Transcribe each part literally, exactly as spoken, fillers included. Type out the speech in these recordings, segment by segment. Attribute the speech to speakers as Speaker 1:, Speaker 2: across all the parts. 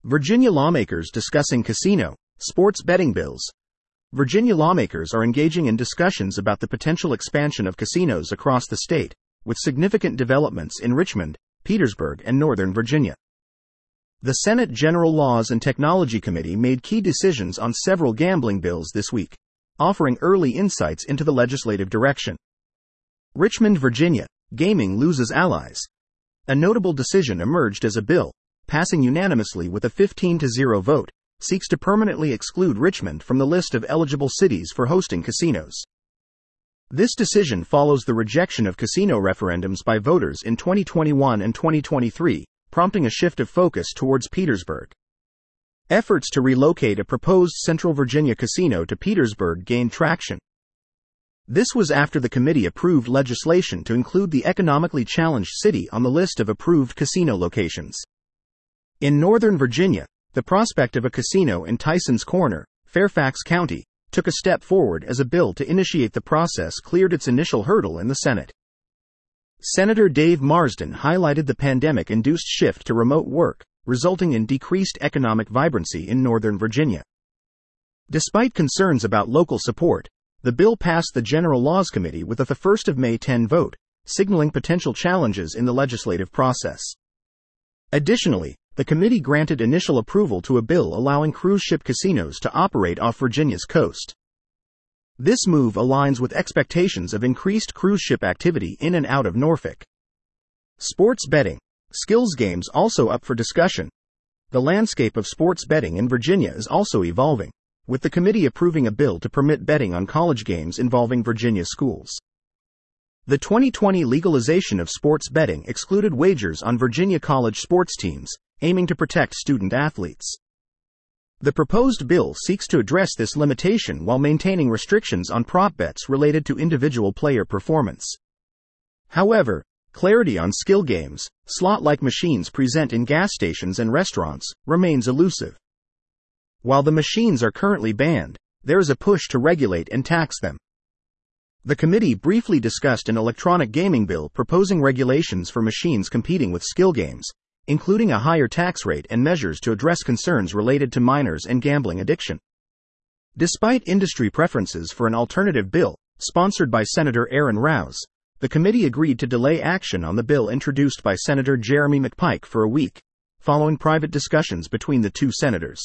Speaker 1: Virginia lawmakers discussing casino, sports betting bills. Virginia lawmakers are engaging in discussions about the potential expansion of casinos across the state, with significant developments in Richmond, Petersburg, and Northern Virginia. The Senate General Laws and Technology Committee made key decisions on several gambling bills this week, offering early insights into the legislative direction. Richmond, Virginia, gaming loses allies. A notable decision emerged as a bill, passing unanimously with a fifteen to zero vote, seeks to permanently exclude Richmond from the list of eligible cities for hosting casinos. This decision follows the rejection of casino referendums by voters in twenty twenty-one and twenty twenty-three, prompting a shift of focus towards Petersburg. Efforts to relocate a proposed Central Virginia casino to Petersburg gained traction. This was after the committee approved legislation to include the economically challenged city on the list of approved casino locations. In Northern Virginia, the prospect of a casino in Tysons Corner, Fairfax County, took a step forward as a bill to initiate the process cleared its initial hurdle in the Senate. Senator Dave Marsden highlighted the pandemic-induced shift to remote work, resulting in decreased economic vibrancy in Northern Virginia. Despite concerns about local support, the bill passed the General Laws Committee with a first of May ten vote, signaling potential challenges in the legislative process. Additionally, the committee granted initial approval to a bill allowing cruise ship casinos to operate off Virginia's coast. This move aligns with expectations of increased cruise ship activity in and out of Norfolk. Sports betting. Skills games also up for discussion. The landscape of sports betting in Virginia is also evolving, with the committee approving a bill to permit betting on college games involving Virginia schools. The twenty twenty legalization of sports betting excluded wagers on Virginia college sports teams, aiming to protect student athletes. The proposed bill seeks to address this limitation while maintaining restrictions on prop bets related to individual player performance. However, clarity on skill games, slot-like machines present in gas stations and restaurants, remains elusive. While the machines are currently banned, there is a push to regulate and tax them. The committee briefly discussed an electronic gaming bill proposing regulations for machines competing with skill games, including a higher tax rate and measures to address concerns related to minors and gambling addiction. Despite industry preferences for an alternative bill, sponsored by Senator Aaron Rouse, the committee agreed to delay action on the bill introduced by Senator Jeremy McPike for a week, following private discussions between the two senators.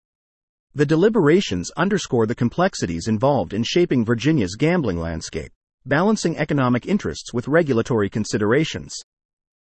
Speaker 1: The deliberations underscore the complexities involved in shaping Virginia's gambling landscape, balancing economic interests with regulatory considerations.